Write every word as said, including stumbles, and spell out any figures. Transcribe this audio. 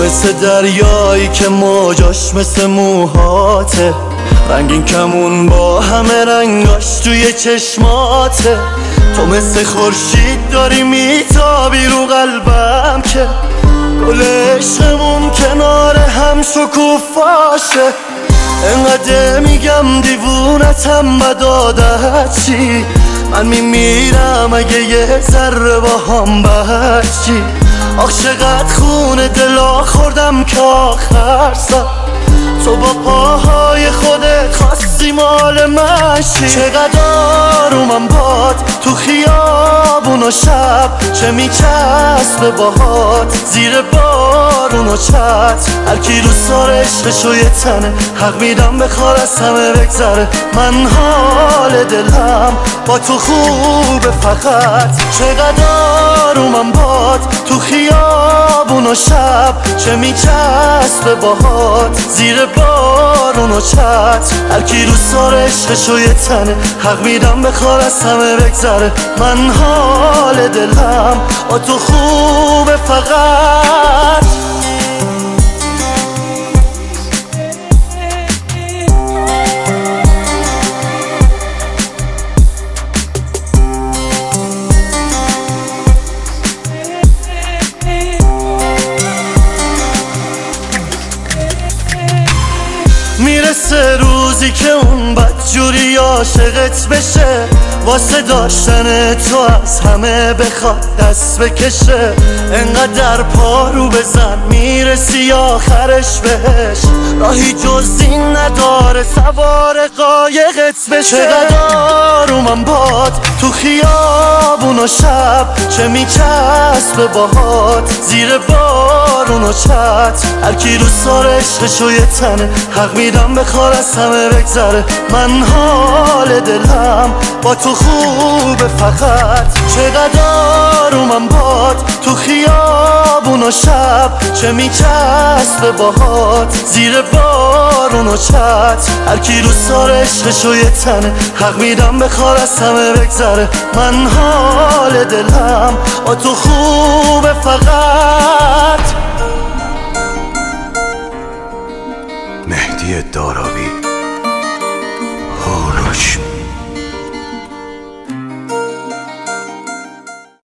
مثل دریایی که موجاش مثل موهاته، رنگین کمون با همه رنگاش توی چشماته. تو مثل خورشید داری میتابی رو قلبم که گل عشقمون کنار هم شکوفاشه. انقدر میگم دیوونتم بد عادت چی، من میمیرم اگه یه ذره با هم بچی. آخ چقدر خون دلا خوردم که آخر سر تو با پاهای خودت خواستی مال من شی. چقدر آرومم باد تو خیابون و شب، چه میچسبه باهات زیر بارون و چت. هرکی رو سار عشقشو یه تنه، حق میدم بخوار از همه بگذره. من حال دلم با تو خوبه فقط. چقدر آرومم باد تو خیابون و شب، چه میچسبه باهات زیر بارون و چت. هرکی رو سار عشقشو یه تنه، حق میدم بخوار از همه بگذره. من حال دلم با تو خوبه فقط. میرسه روزی که اون بدجوری عاشقت بشه، واسه داشتن تو از همه بخواد دست بکشه. انقدر پارو بزن میرسی آخرش بهش، راهی جز این نداره سوار قایقت بشه. چقدر آرومم باد تو خیابون و شب، چه میچسبه باهات زیر بارون و چت. هرکی رو سار عشقشو یه تنه، حق میدم بخوار از همه بگذره. من حال دلم با تو خوبه فقط. چقدر آرومم باد تو خیابون و شب، چه میچسبه باهات زیر بارون و چت. هرکی رو سار عشقشو یه تنه، حق میدم بخوار از همه بگذره. من حال دلم با تو خوبه فقط. مهدی داراوی.